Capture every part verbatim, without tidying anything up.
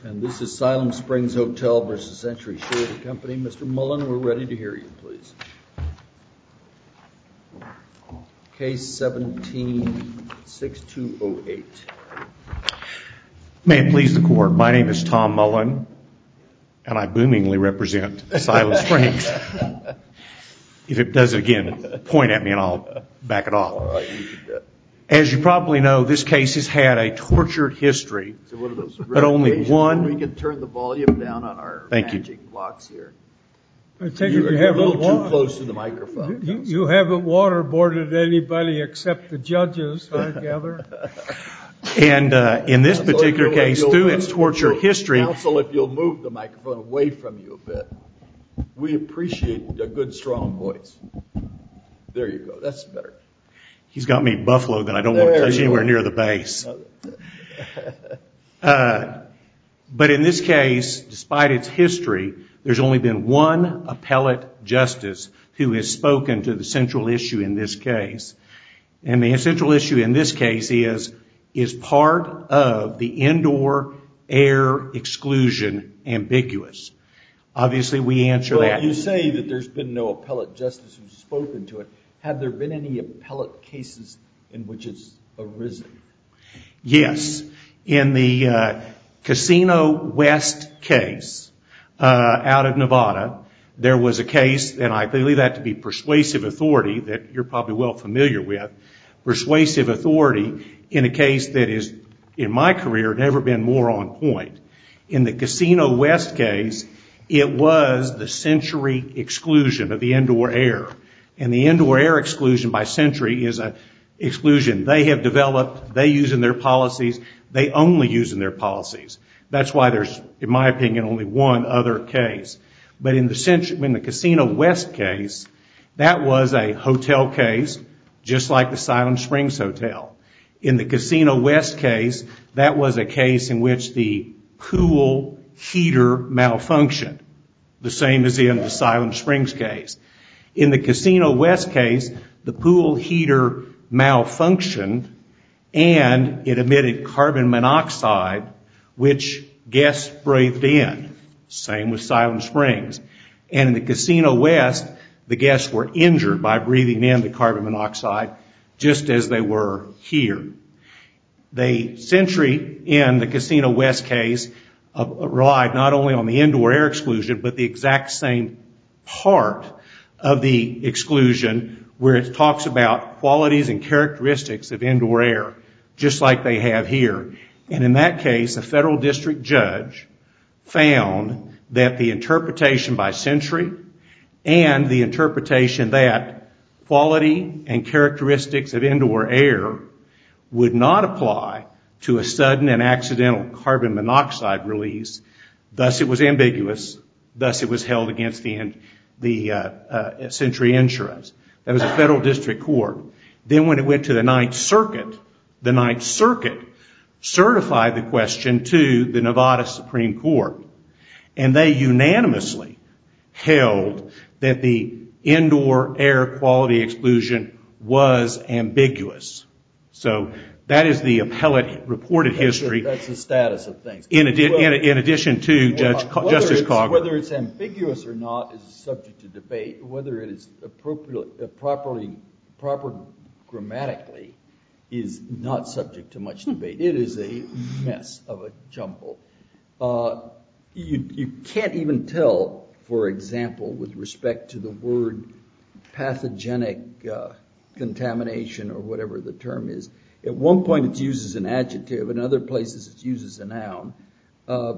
And this is Siloam Springs Hotel versus Century Surety Company. Mister Mullen, we're ready to hear you, please. Case seventeen sixty-two oh eight. May it please the court, my name is Tom Mullen, and I boomingly represent Siloam Springs. If it does it again, point at me and I'll back it off. All right, you can do it. As you probably know, this case has had a tortured history, So one of those but only one. We can turn the volume down on our Thank you. magic blocks here. I take You're, it you you're a haven't little too wa- close to the microphone. You, you haven't waterboarded anybody except the judges, I gather. And uh, in this Counsel, particular if you'll- case, if you'll- through its if tortured you'll- history, Counsel, if you'll move the microphone away from you a bit. We appreciate a good, strong voice. There you go. That's better. he's got me buffaloed that I don't want There to touch you anywhere are. near the base. Uh, but in this case, despite its history, there's only been one appellate justice who has spoken to the central issue in this case. And the central issue in this case is, is part of the indoor air exclusion ambiguous? Obviously, we answer Well, that. you say that there's been no appellate justice who's spoken to it. Have there been any appellate cases in which it's arisen? Yes. In the uh, Casino West case uh, out of Nevada, there was a case, and I believe that to be persuasive authority that you're probably well familiar with, persuasive authority in a case that is, in my career, never been more on point. In the Casino West case, it was the Century exclusion of the indoor air. And the indoor air exclusion by Century is a exclusion they have developed, they use in their policies, they only use in their policies. That's why there's, in my opinion, only one other case. But in the Century, in the Casino West case, that was a hotel case, just like the Siloam Springs Hotel. In the Casino West case, that was a case in which the pool heater malfunctioned, the same as in the Siloam Springs case. In the Casino West case, the pool heater malfunctioned and it emitted carbon monoxide, which guests breathed in. Same with Siloam Springs. And in the Casino West, the guests were injured by breathing in the carbon monoxide, just as they were here. The Century in the Casino West case uh, relied not only on the indoor air exclusion, but the exact same part of the exclusion where it talks about qualities and characteristics of indoor air, just like they have here. And in that case, a federal district judge found that the interpretation by Century and the interpretation that quality and characteristics of indoor air would not apply to a sudden and accidental carbon monoxide release. Thus, it was ambiguous. Thus, it was held against the, the uh, uh, Century Insurance. That was a federal district court. Then when it went to the Ninth Circuit, the Ninth Circuit certified the question to the Nevada Supreme Court. And they unanimously held that the indoor air quality exclusion was ambiguous. So that is the appellate reported history. That's the status of things. In, adi- well, in, in addition to Judge well, Justice it's, Cogger. Whether it's ambiguous or not is subject to debate. Whether it is appropriately, uh, properly, proper grammatically is not subject to much debate. It is a mess of a jumble. Uh, you, you can't even tell, for example, with respect to the word pathogenic uh, contamination or whatever the term is. At one point it's used as an adjective, in other places it's used as a noun. Uh,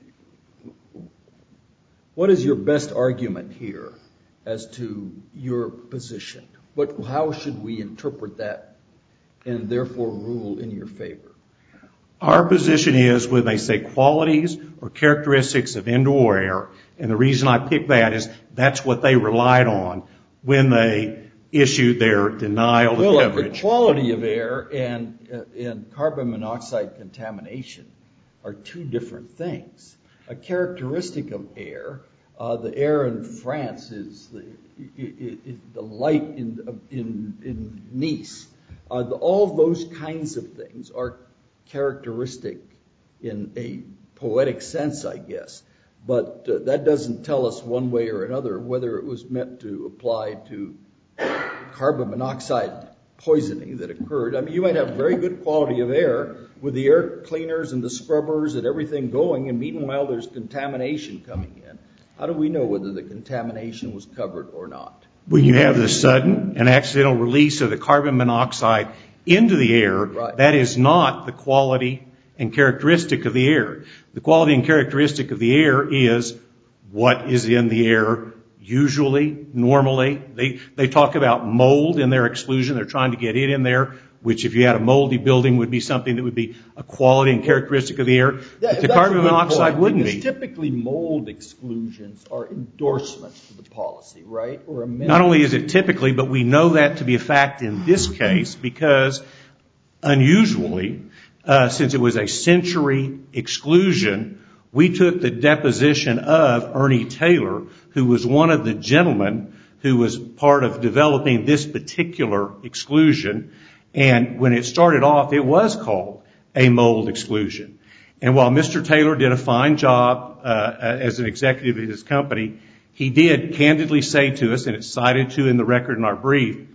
what is your best argument here as to your position? What, how should we interpret that and therefore rule in your favor? Our position is when they say qualities or characteristics of indoor air, and the reason I pick that is that's what they relied on when they issued their denial of well, coverage. The quality of air and, uh, and carbon monoxide contamination are two different things. A characteristic of air, uh, the air in France is the, it, it, the light in, in, in Nice. Uh, the, all those kinds of things are characteristic in a poetic sense, I guess. But uh, that doesn't tell us one way or another whether it was meant to apply to carbon monoxide poisoning that occurred. I mean, you might have very good quality of air with the air cleaners and the scrubbers and everything going, and meanwhile there's contamination coming in. How do we know whether the contamination was covered or not? When you have the sudden and accidental release of the carbon monoxide into the air, right. That is not the quality and characteristic of the air. The quality and characteristic of the air is what is in the air usually, normally. They, they talk about mold in their exclusion. They're trying to get it in there, which if you had a moldy building would be something that would be a quality and characteristic of the air. But the carbon monoxide point, wouldn't because be. Typically mold exclusions are endorsements for the policy, right? Or amendments. Not only is it typically, but we know that to be a fact in this case because unusually, uh, since it was a century exclusion, we took the deposition of Ernie Taylor, who was one of the gentlemen who was part of developing this particular exclusion. And when it started off, it was called a mold exclusion. And while Mister Taylor did a fine job uh, as an executive of his company, he did candidly say to us, and it's cited to in the record in our brief,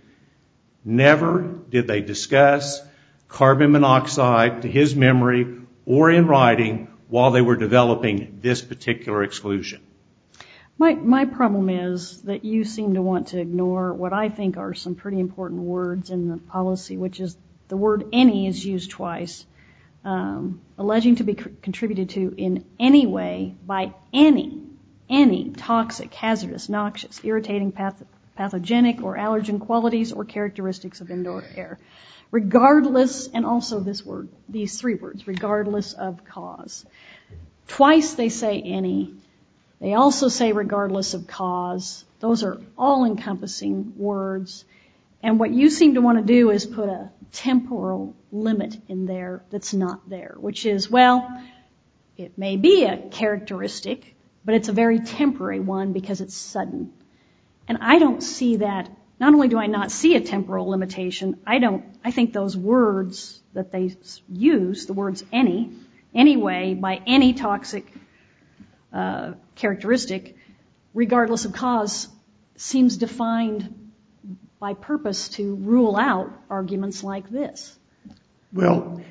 never did they discuss carbon monoxide to his memory or in writing while they were developing this particular exclusion. My, my problem is that you seem to want to ignore what I think are some pretty important words in the policy, which is the word any is used twice, um, alleging to be c- contributed to in any way by any, any toxic, hazardous, noxious, irritating, path- pathogenic, or allergen qualities or characteristics of indoor air, regardless, and also this word, these three words, regardless of cause. Twice they say any. They also say regardless of cause. Those are all-encompassing words. And what you seem to want to do is put a temporal limit in there that's not there, which is, well, it may be a characteristic, but it's a very temporary one because it's sudden. And I don't see that. Not only do I not see a temporal limitation, I don't, I think those words that they use, the words any, anyway, by any toxic uh, characteristic, regardless of cause, seems defined by purpose to rule out arguments like this. Well,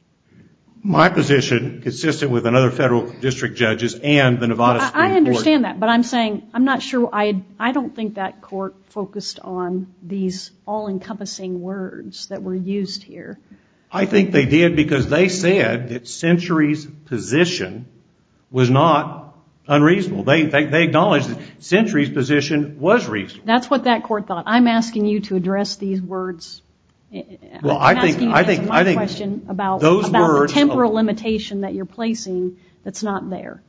my position, consistent with another federal district judges and the Nevada well, Supreme Court. I understand that, but I'm saying I'm not sure. I I don't think that court focused on these all-encompassing words that were used here. I think they did because they said that Century's position was not unreasonable. They they, they acknowledged that Century's position was reasonable. That's what that court thought. I'm asking you to address these words. Well, I'm I think asking you to I think answer my I think question about those about words, the temporal limitation that you're placing that's not there.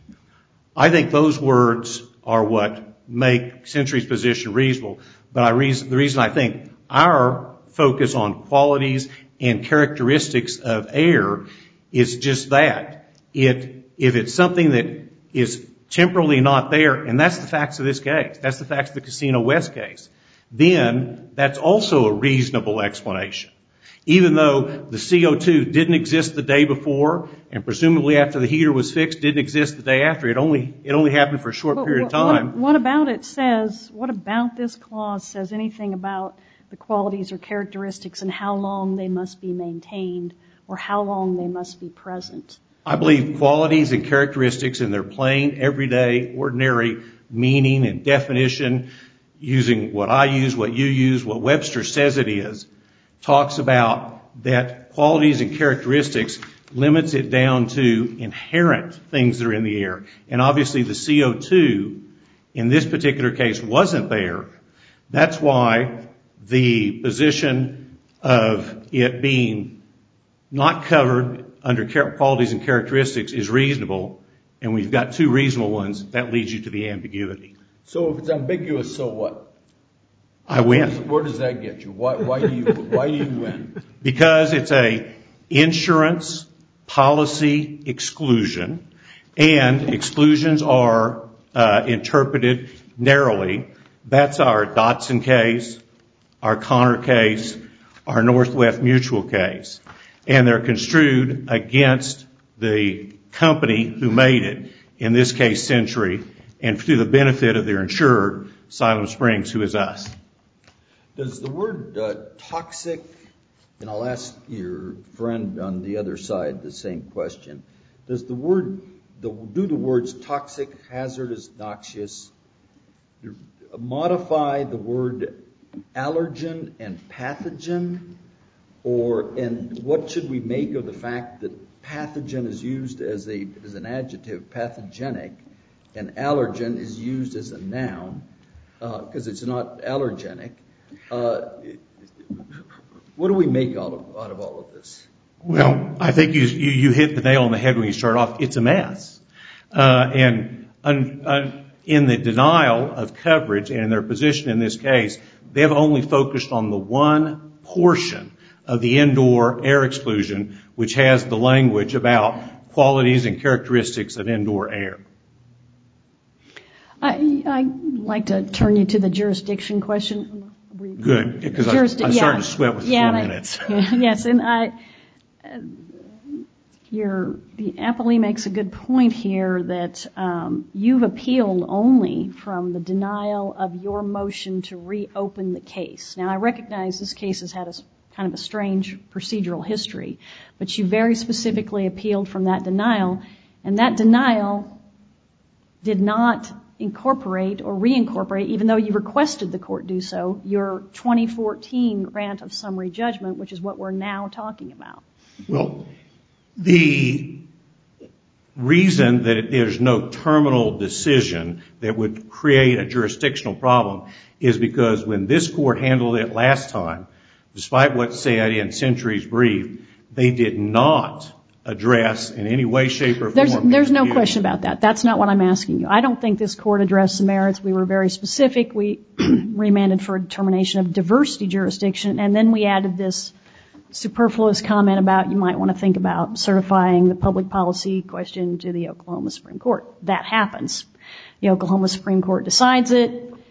I think those words are what make Century's position reasonable. But I reason, the reason I think our focus on qualities and characteristics of air is just that. It, if it's something that is temporally not there, and that's the facts of this case, that's the facts of the Casino West case, then that's also a reasonable explanation. Even though the C O two didn't exist the day before, and presumably after the heater was fixed, didn't exist the day after. It only it only happened for a short But period of what, time. What, what about it says, what about this clause says anything about the qualities or characteristics and how long they must be maintained or how long they must be present? I believe qualities and characteristics in their plain, everyday, ordinary meaning and definition, using what I use, what you use, what Webster says it is, talks about that qualities and characteristics limits it down to inherent things that are in the air. And obviously the C O two in this particular case wasn't there. That's why the position of it being not covered under qualities and characteristics is reasonable. And we've got two reasonable ones. That leads you to the ambiguity. So if it's ambiguous, so what? I win. Where does that get you? Why, why do you why do you win? Because it's a insurance policy exclusion, and exclusions are uh, interpreted narrowly. That's our Dotson case, our Connor case, our Northwest Mutual case, and they're construed against the company who made it, in this case Century, and to the benefit of their insured, Siloam Springs, who is us. Does the word uh, toxic, and I'll ask your friend on the other side the same question, does the word, the, do the words toxic, hazardous, noxious modify the word allergen and pathogen? Or, and what should we make of the fact that pathogen is used as a as an adjective, pathogenic, and allergen is used as a noun, because uh, it's not allergenic? Uh, what do we make out of, out of all of this? Well, I think you, you, you hit the nail on the head when you start off. It's a mess. Uh, and un, un, in the denial of coverage and in their position in this case, they have only focused on the one portion of the indoor air exclusion, which has the language about qualities and characteristics of indoor air. I, I'd like to turn you to the jurisdiction question. Good, because I, I started yeah. to sweat with yeah, four and minutes. I, yes, and I, uh, your, the appellee makes a good point here that um, you've appealed only from the denial of your motion to reopen the case. Now, I recognize this case has had a kind of a strange procedural history, but you very specifically appealed from that denial, and that denial did not incorporate or reincorporate, even though you requested the court do so, your twenty fourteen grant of summary judgment, which is what we're now talking about. Well, the reason that there's no terminal decision that would create a jurisdictional problem is because when this court handled it last time, despite what's said in Century's brief, they did not address in any way, shape, or form. There's, there's no question about that. That's not what I'm asking you. I don't think this court addressed the merits. We were very specific. We remanded for a determination of diversity jurisdiction, and then we added this superfluous comment about you might want to think about certifying the public policy question to the Oklahoma Supreme Court. That happens. The Oklahoma Supreme Court decides it.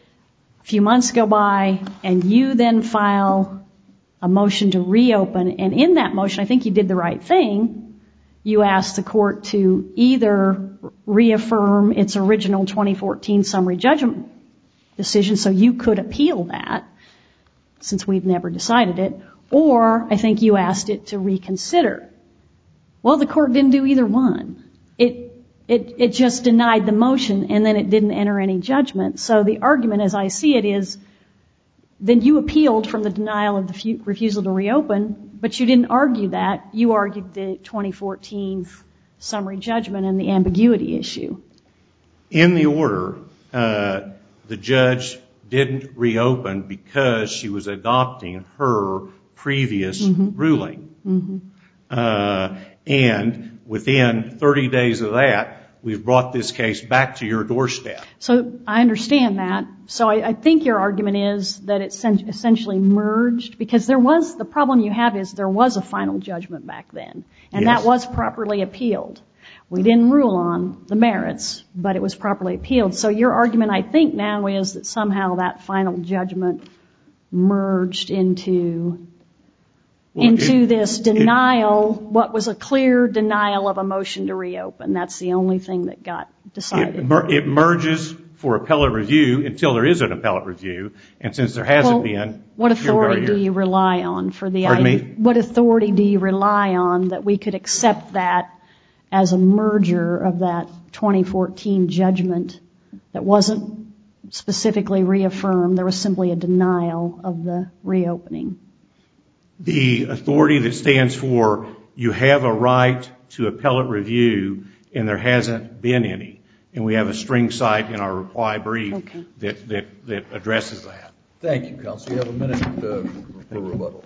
A few months go by, and you then file a motion to reopen, and in that motion, I think you did the right thing. You asked the court to either reaffirm its original twenty fourteen summary judgment decision so you could appeal that, since we've never decided it, or I think you asked it to reconsider. Well, the court didn't do either one. It it it just denied the motion, and then it didn't enter any judgment. So the argument, as I see it, is then you appealed from the denial of the fu- refusal to reopen, but you didn't argue that. You argued the twenty fourteen summary judgment and the ambiguity issue. In the order, uh, the judge didn't reopen because she was adopting her previous mm-hmm. ruling. Mm-hmm. Uh, and within thirty days of that, we've brought this case back to your doorstep. So I understand that. So I, I think your argument is that it's essentially merged, because there was, the problem you have is there was a final judgment back then, and yes. that was properly appealed. We didn't rule on the merits, but it was properly appealed. So your argument, I think, now is that somehow that final judgment merged into Well, into it, this denial, it, what was a clear denial of a motion to reopen. That's the only thing that got decided. It, mer- it merges for appellate review until there is an appellate review, and since there hasn't well, been, what authority do you rely on for the Pardon idea? me? What authority do you rely on that we could accept that as a merger of that twenty fourteen judgment that wasn't specifically reaffirmed? There was simply a denial of the reopening. The authority that stands for you have a right to appellate review, and there hasn't been any. And we have a string cite in our reply brief okay. that, that, that addresses that. Thank you, Counsel. You have a minute uh, for rebuttal.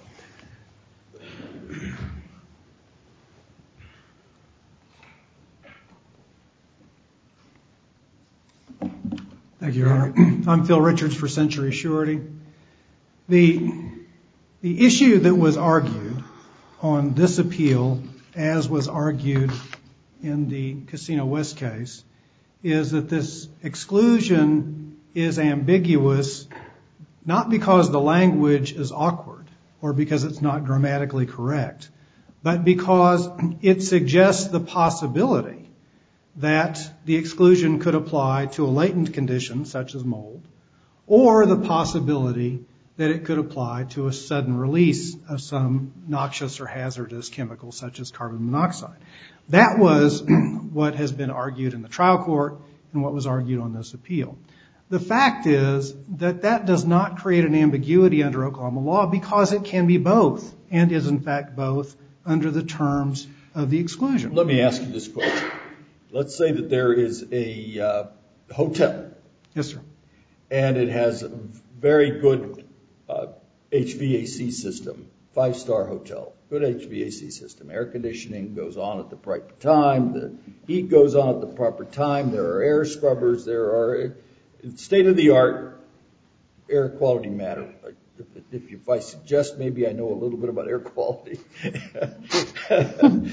Thank you, Your Honor. I'm Phil Richards for Century Surety. The The issue that was argued on this appeal, as was argued in the Casino West case, is that this exclusion is ambiguous not because the language is awkward or because it's not grammatically correct, but because it suggests the possibility that the exclusion could apply to a latent condition such as mold, or the possibility that it could apply to a sudden release of some noxious or hazardous chemical such as carbon monoxide. That was what has been argued in the trial court and what was argued on this appeal. The fact is that that does not create an ambiguity under Oklahoma law because it can be both, and is in fact both, under the terms of the exclusion. Let me ask you this question. Let's say that there is a uh, hotel. Yes, sir. And it has a very good uh, H V A C system, five-star hotel, good H V A C system. Air conditioning goes on at the proper time. The heat goes on at the proper time. There are air scrubbers. There are state-of-the-art air quality matter. If, if, if I suggest, maybe I know a little bit about air quality. well,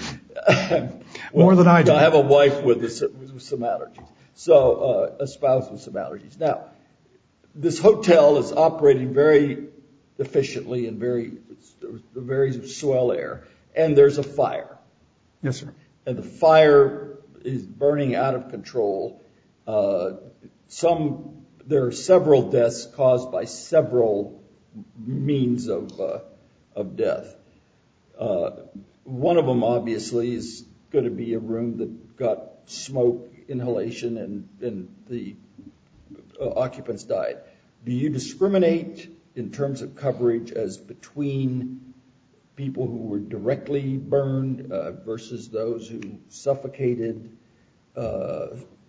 More than I do. I have a wife with, a, with some allergies. So, uh, a spouse with some allergies. Now, this hotel is operating very efficiently and very, very swell air, and there's a fire. Yes, sir. And the fire is burning out of control. Uh, some, there are several deaths caused by several means of uh, of death. Uh, one of them, obviously, is going to be a room that got smoke inhalation and, and the uh, occupants died. Do you discriminate in terms of coverage as between people who were directly burned uh, versus those who suffocated? Uh,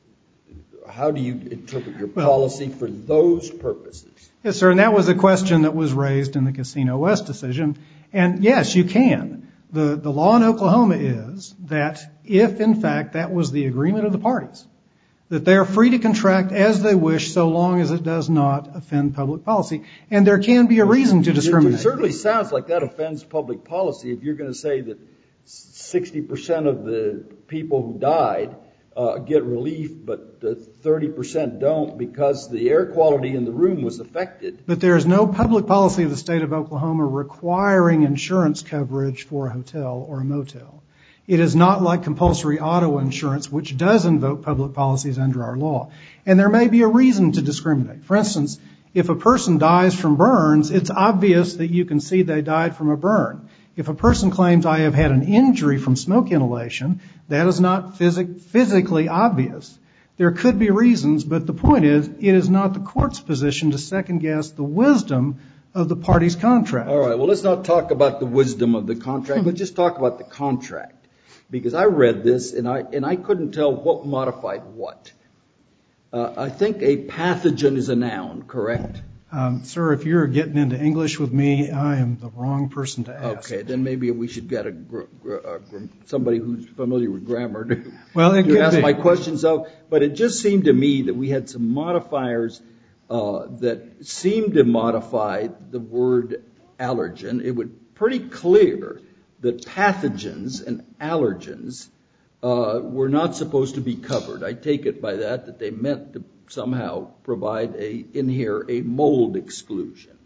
how do you interpret your policy for those purposes? Yes, sir, and that was a question that was raised in the Casino West decision. And yes, you can. The, the law in Oklahoma is that if, in fact, that was the agreement of the parties, that they are free to contract as they wish so long as it does not offend public policy. And there can be a reason to discriminate. It certainly sounds like that offends public policy if you're going to say that sixty percent of the people who died uh, get relief, but uh, thirty percent don't because the air quality in the room was affected. But there is no public policy of the state of Oklahoma requiring insurance coverage for a hotel or a motel. It is not like compulsory auto insurance, which does invoke public policies under our law. And there may be a reason to discriminate. For instance, if a person dies from burns, it's obvious that you can see they died from a burn. If a person claims I have had an injury from smoke inhalation, that is not phys- physically obvious. There could be reasons, but the point is, it is not the court's position to second-guess the wisdom of the party's contract. All right, well, let's not talk about the wisdom of the contract. Let's just talk about the contract. Because I read this, and I and I couldn't tell what modified what. Uh, I think a pathogen is a noun, correct? Um, sir, if you're getting into English with me, I am the wrong person to ask. Okay, then maybe we should get a gr- gr- uh, gr- somebody who's familiar with grammar to, well, it to could ask be. my questions of. But it just seemed to me that we had some modifiers uh, that seemed to modify the word allergen. It was pretty clear that pathogens and allergens uh, were not supposed to be covered. I take it by that that they meant to somehow provide a in here a mold exclusion.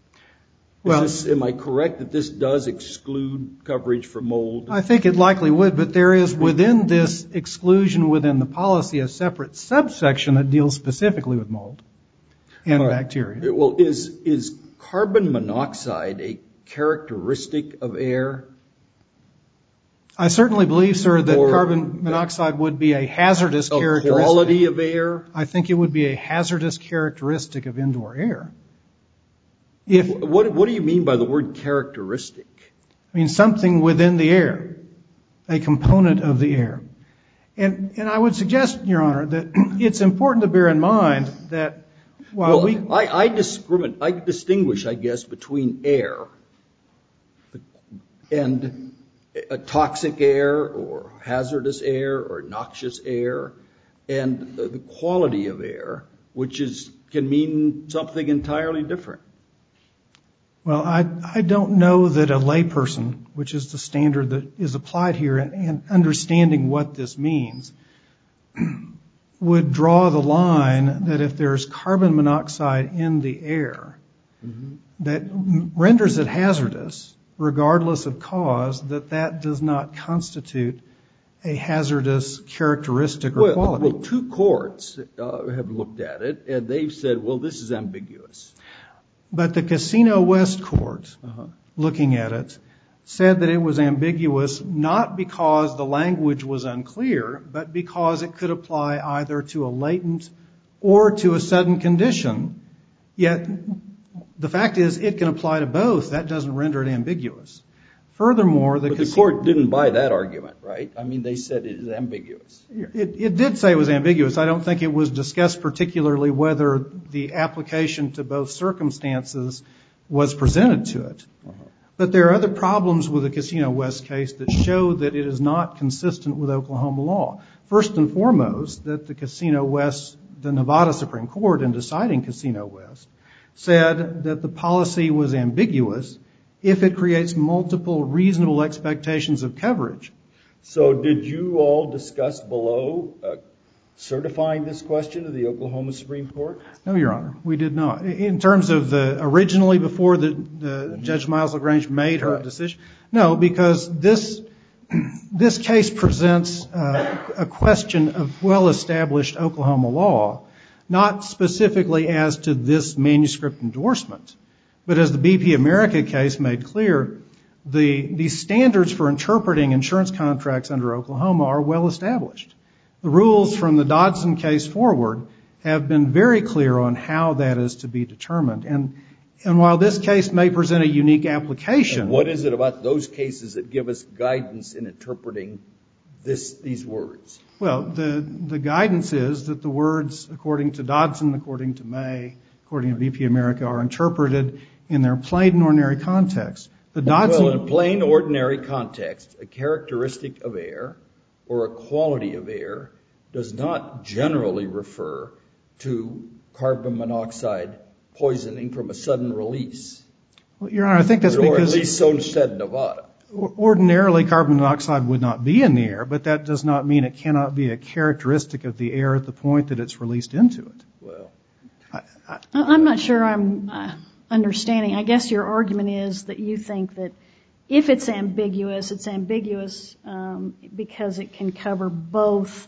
Well, Is this, am I correct that this does exclude coverage for mold? I think it likely would, but there is within this exclusion within the policy a separate subsection that deals specifically with mold and All right. bacteria. Well, is is carbon monoxide a characteristic of air? I certainly believe, sir, that Or carbon monoxide would be a hazardous A characteristic. quality of air? I think it would be a hazardous characteristic of indoor air. If What what do you mean by the word characteristic? I mean something within the air, a component of the air. And and I would suggest, Your Honor, that it's important to bear in mind that while Well, we I, I discriminate, I distinguish, I guess, between air and a toxic air or hazardous air or noxious air and the quality of air, which is can mean something entirely different. Well, I, I don't know that a layperson, which is the standard that is applied here, and, and understanding what this means, would draw the line that if there's carbon monoxide in the air mm-hmm. that renders it hazardous, regardless of cause, that that does not constitute a hazardous characteristic or well, quality. Well, two courts uh, have looked at it, and they've said, well, this is ambiguous. But the Casino West Court, uh-huh. looking at it, said that it was ambiguous not because the language was unclear, but because it could apply either to a latent or to a sudden condition. Yet the fact is it can apply to both. That doesn't render it ambiguous. Furthermore, the, but the court didn't buy that argument, right? I mean, they said it is ambiguous. It, it did say it was ambiguous. I don't think it was discussed particularly whether the application to both circumstances was presented to it. Uh-huh. But there are other problems with the Casino West case that show that it is not consistent with Oklahoma law. First and foremost, that the Casino West, the Nevada Supreme Court, in deciding Casino West, said that the policy was ambiguous if it creates multiple reasonable expectations of coverage. So did you all discuss below uh, certifying this question to the Oklahoma Supreme Court? No, Your Honor, we did not. In terms of the originally before the, the mm-hmm. Judge Miles LaGrange made her right. decision, no, because this this case presents uh, a question of well-established Oklahoma law, not specifically as to this manuscript endorsement. But as the B P America case made clear, the, the standards for interpreting insurance contracts under Oklahoma are well established. The rules from the Dodson case forward have been very clear on how that is to be determined. And, and while this case may present a unique application... And what is it about those cases that give us guidance in interpreting this, these words? Well, the, the guidance is that the words, according to Dodson, according to May, according to B P America, are interpreted in their plain and ordinary context. The Dodson, well, in plain ordinary context, a characteristic of air or a quality of air does not generally refer to carbon monoxide poisoning from a sudden release. Well, Your Honor, I think that's or because... Or at least so said in Nevada. Ordinarily, carbon monoxide would not be in the air, but that does not mean it cannot be a characteristic of the air at the point that it's released into it. Well, I, I, I'm not sure I'm... Uh, understanding. I guess your argument is that you think that if it's ambiguous, it's ambiguous um, because it can cover both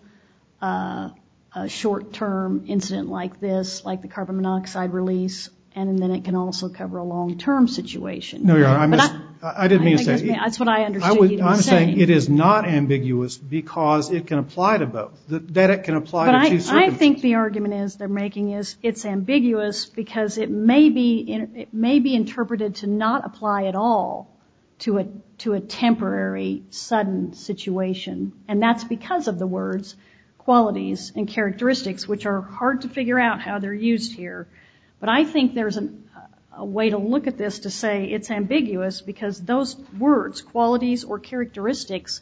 uh, a short-term incident like this, like the carbon monoxide release, and then it can also cover a long-term situation. No, Your Honor, I, missed, I, I didn't mean I, to I say. Guess, that's what I understood I would, you to I'm be saying. saying It is not ambiguous because it can apply to both. That, that it can apply but to I, two circumstances. I think the argument is they're making is it's ambiguous because it may be in, it may be interpreted to not apply at all to a to a temporary, sudden situation, and that's because of the words qualities and characteristics, which are hard to figure out how they're used here. But I think there's an a way to look at this to say it's ambiguous because those words, qualities or characteristics,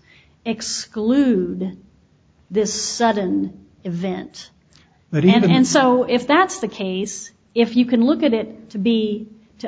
exclude this sudden event. But even and, and so if that's the case, if you can look at it to be to,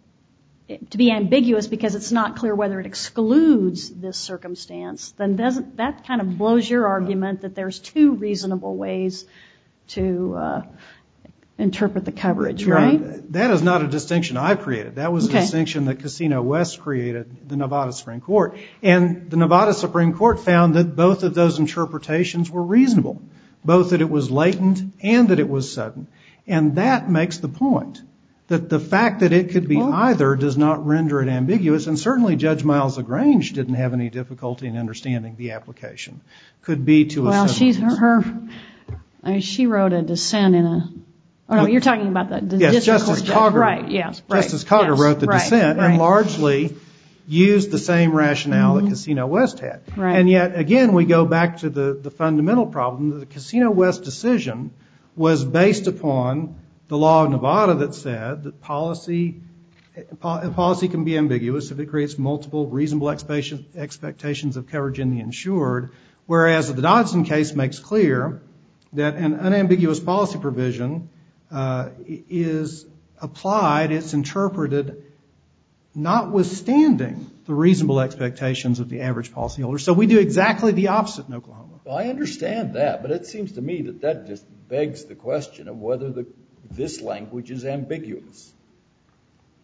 to be ambiguous because it's not clear whether it excludes this circumstance, then doesn't that kind of blows your argument that there's two reasonable ways to uh, interpret the coverage, Your right? Honor, that is not a distinction I've created. That was okay. a distinction that Casino West created, the Nevada Supreme Court. And the Nevada Supreme Court found that both of those interpretations were reasonable, both that it was latent and that it was sudden. And that makes the point, that the fact that it could be well, either does not render it ambiguous, and certainly Judge Miles LaGrange didn't have any difficulty in understanding the application. Could be to a well, sudden she's her, her I mean, she wrote a dissent in a Oh, no, you're talking about the, the yes, district Justice court judge. Cogger, Right, yes, right. Justice Cogger yes, wrote the right, dissent right. and largely used the same rationale mm-hmm. that Casino West had. Right. And yet, again, we go back to the, the fundamental problem that the Casino West decision was based upon the law of Nevada that said that policy, policy can be ambiguous if it creates multiple reasonable expectations of coverage in the insured, whereas the Dodson case makes clear that an unambiguous policy provision Uh, is applied, it's interpreted notwithstanding the reasonable expectations of the average policyholder. So we do exactly the opposite in Oklahoma. Well, I understand that, but it seems to me that that just begs the question of whether the, this language is ambiguous.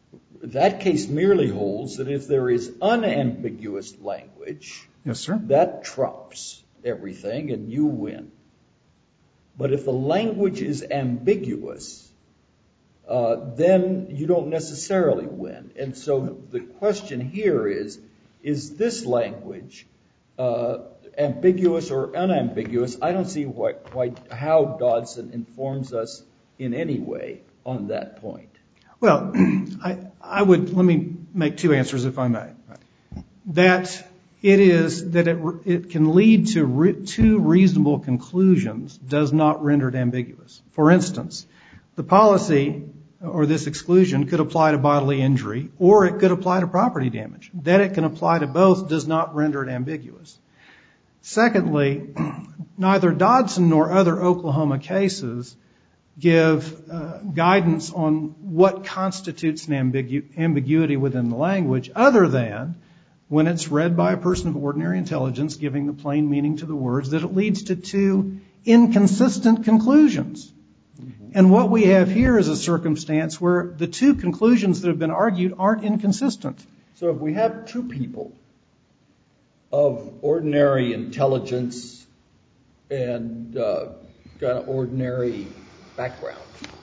that case merely holds that if there is unambiguous language, Yes, sir. that trumps everything and you win. But if the language is ambiguous, uh, then you don't necessarily win. And so the question here is, is this language uh, ambiguous or unambiguous? I don't see why, why, how Dodson informs us in any way on that point. Well, I, I would, let me make two answers if I may. That it is, that it, it can lead to re, two reasonable conclusions does not render it ambiguous. For instance, the policy or this exclusion could apply to bodily injury or it could apply to property damage. That it can apply to both does not render it ambiguous. Secondly, neither Dodson nor other Oklahoma cases give uh, guidance on what constitutes an ambigu- ambiguity within the language other than when it's read by a person of ordinary intelligence giving the plain meaning to the words that it leads to two inconsistent conclusions. Mm-hmm. And what we have here is a circumstance where the two conclusions that have been argued aren't inconsistent. So if we have two people of ordinary intelligence and uh, kind of ordinary background,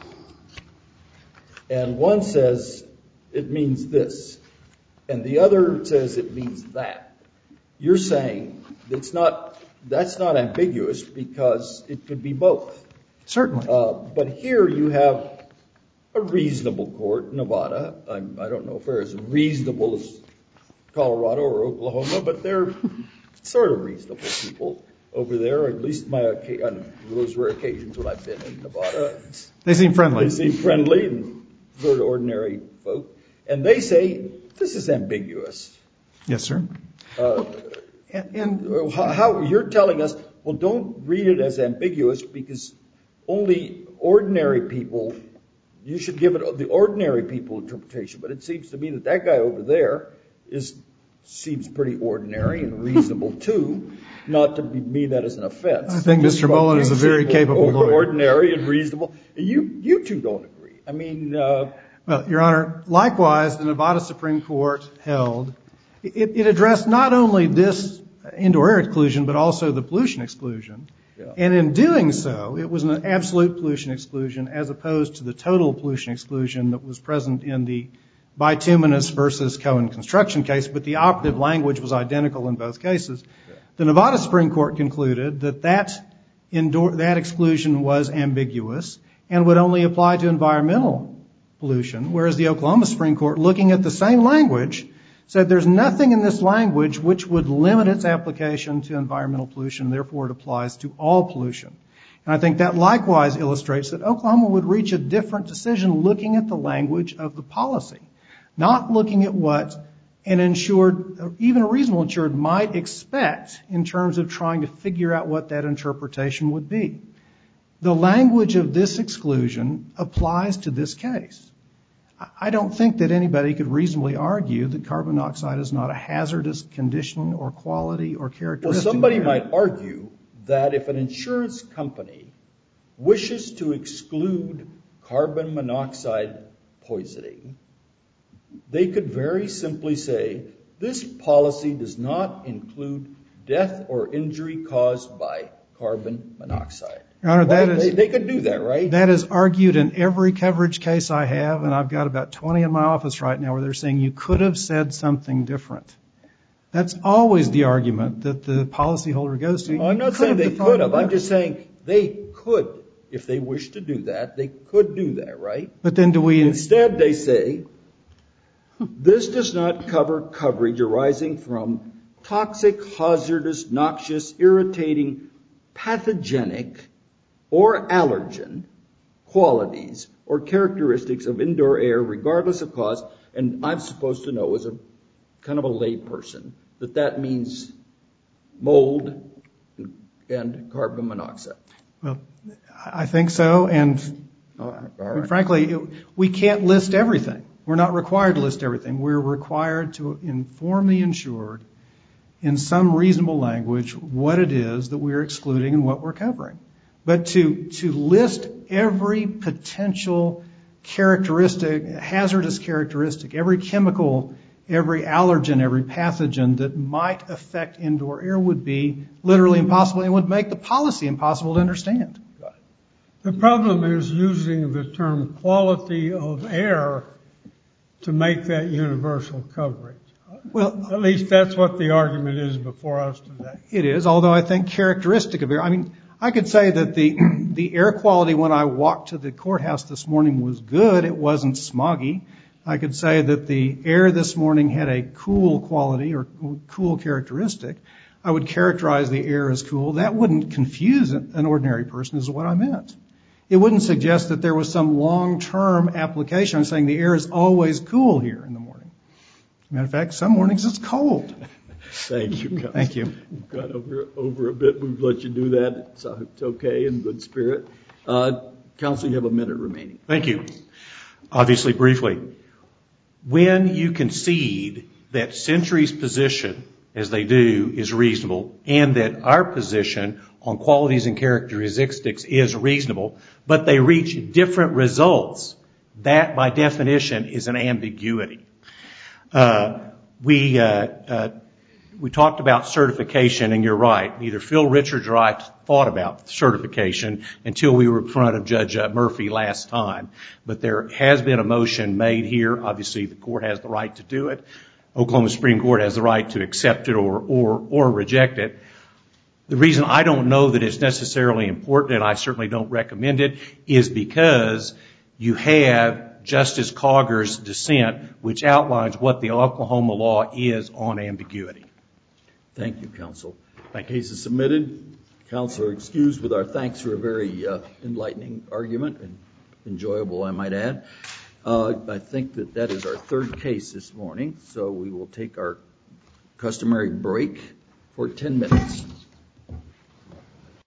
and one says it means this, and the other says it means that, you're saying it's not, that's not ambiguous because it could be both. Certainly. Uh, but here you have a reasonable court, Nevada. I'm, I don't know if they're as reasonable as Colorado or Oklahoma, but they're sort of reasonable people over there, at least my on those rare occasions when I've been in Nevada. They seem friendly. They seem friendly and sort of ordinary folk. And they say, this is ambiguous. Yes, sir. Uh, and, and how, how you're telling us, well, don't read it as ambiguous because only ordinary people, you should give it the ordinary people interpretation. But it seems to me that that guy over there is seems pretty ordinary and reasonable too. Not to be, mean that as an offense. I think Mister Mullen is a very capable lawyer. Ordinary and reasonable. You you two don't agree. I mean. Uh, well, Your Honor, likewise, the Nevada Supreme Court held, it, it addressed not only this indoor air exclusion, but also the pollution exclusion. Yeah. And in doing so, it was an absolute pollution exclusion as opposed to the total pollution exclusion that was present in the bituminous versus Cohen construction case, but the operative language was identical in both cases. Yeah. The Nevada Supreme Court concluded that that, indoor, that exclusion was ambiguous and would only apply to environmental pollution, whereas the Oklahoma Supreme Court, looking at the same language, said there's nothing in this language which would limit its application to environmental pollution, and therefore it applies to all pollution. And I think that likewise illustrates that Oklahoma would reach a different decision looking at the language of the policy, not looking at what an insured, even a reasonable insured, might expect in terms of trying to figure out what that interpretation would be. The language of this exclusion applies to this case. I don't think that anybody could reasonably argue that carbon monoxide is not a hazardous condition or quality or characteristic. Well, somebody might argue that if an insurance company wishes to exclude carbon monoxide poisoning, they could very simply say, this policy does not include death or injury caused by carbon monoxide. Your Honor, that well, is, they, they could do that, right? That is argued in every coverage case I have, and I've got about twenty in my office right now where they're saying you could have said something different. That's always the argument that the policyholder goes to. Well, I'm not saying they could have. I'm just saying they could, if they wish to do that, they could do that, right? But then do we... Instead, they say, this does not cover coverage arising from toxic, hazardous, noxious, irritating, pathogenic, or allergen qualities or characteristics of indoor air, regardless of cause. And I'm supposed to know, as a kind of a lay person, that that means mold and carbon monoxide. Well, I think so. And all right, all right. frankly, we can't list everything. We're not required to list everything. We're required to inform the insured in some reasonable language what it is that we're excluding and what we're covering. But to, to list every potential characteristic, hazardous characteristic, every chemical, every allergen, every pathogen that might affect indoor air would be literally impossible and would make the policy impossible to understand. The problem is using the term quality of air to make that universal coverage. Well, at least that's what the argument is before us today. It is, although I think characteristic of air, I mean, I could say that the the air quality when I walked to the courthouse this morning was good. It wasn't smoggy. I could say that the air this morning had a cool quality or cool characteristic. I would characterize the air as cool. That wouldn't confuse an ordinary person is what I meant. It wouldn't suggest that there was some long-term application. I'm saying the air is always cool here in the morning. Matter of fact, some mornings it's cold. Thank you, Counsel. Thank you. We've got over, over a bit. We've let you do that. It's, uh, it's okay, in good spirit. Uh, Counsel, you have a minute remaining. Thank you. Obviously, briefly, when you concede that Century's position, as they do, is reasonable, and that our position on qualities and characteristics is reasonable, but they reach different results, that, by definition, is an ambiguity. Uh, we uh, uh, we talked about certification, and you're right. Neither Phil Richards or I thought about certification until we were in front of Judge uh, Murphy last time. But there has been a motion made here. Obviously, the court has the right to do it. Oklahoma Supreme Court has the right to accept it or or or reject it. The reason I don't know that it's necessarily important, and I certainly don't recommend it, is because you have Justice Cogger's dissent, which outlines what the Oklahoma law is on ambiguity. Thank you, Counsel. Thank you. Case is submitted. Counsel are excused with our thanks for a very uh, enlightening argument and enjoyable, I might add. Uh, I think that that is our third case this morning, so we will take our customary break for ten minutes.